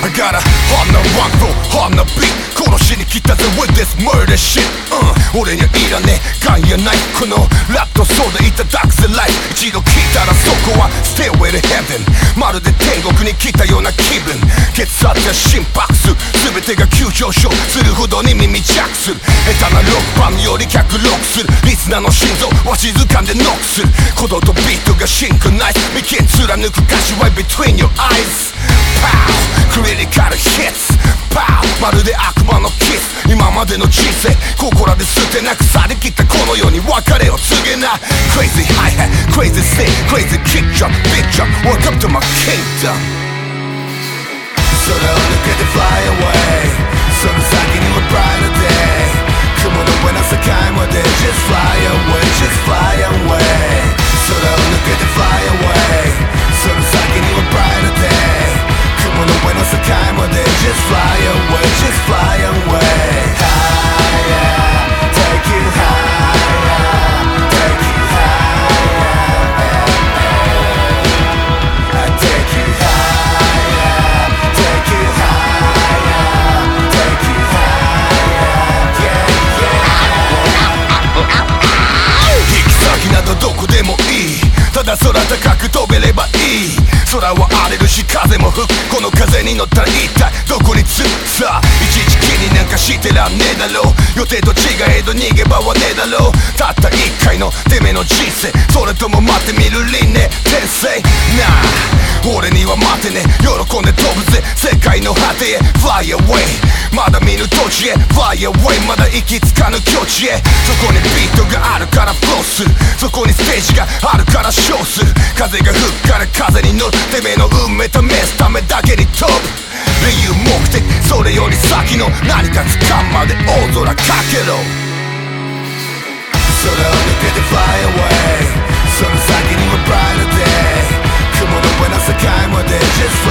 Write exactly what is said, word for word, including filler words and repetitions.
I got a heart on the one flow, heart on the beat 殺しに来たぜ with this murder shit、uh、俺にはいらねえガンやナイフこのラットソーでいただくぜライフ一度聞いたらそこは Stairway to Heaven まるで天国に来たような気分血圧や心拍数全てが急上昇するほどに耳ジャックする下手なロックバンドより脚ロックするリスナーの心臓わしづかんでノックする鼓動とビートがシンクナイス眉間貫く柏 between your eyes Pow クリティカルヒッツ Pow まるで悪魔のキス今までの人生ここらで捨てなくさりきったこの世に別れを告げな Crazy hi-hat, crazy sing, crazy kick drum, big jump Walk up to my kingdom 空を抜けて fly away その先には brighter day 雲の上の世界まで Just fly away, just fly away 空を抜けて fly away その先には brighter day 雲の上の世界まで Just fly away, just fly away Higher, take you higher Take you higher I take you higher Take you higher Take you higher Yeah, yeah 行き先などどこでもいいただ空高く飛べればいい空は荒れるし風も吹くこの風に乗ったら一体どこに着くさあいちいち気になんかしてらんねえだろう予定と違えど逃げ場はねえだろうたった一回のてめえの人生それとも待ってみる輪廻転生なあ俺には待てねえ喜んで飛ぶぜ世界の果てへ Fly away まだ見ぬ土地へ Fly away まだ行き着かぬ境地へそこにビートがあるからフローするそこにステージがあるからショーする風が吹くから風に乗るてめえの運命試すためだけに飛ぶ理由目的それより先の何か掴むまで大空かけろ空を抜けて fly away その先には brighter day 雲の上の世界まで just fly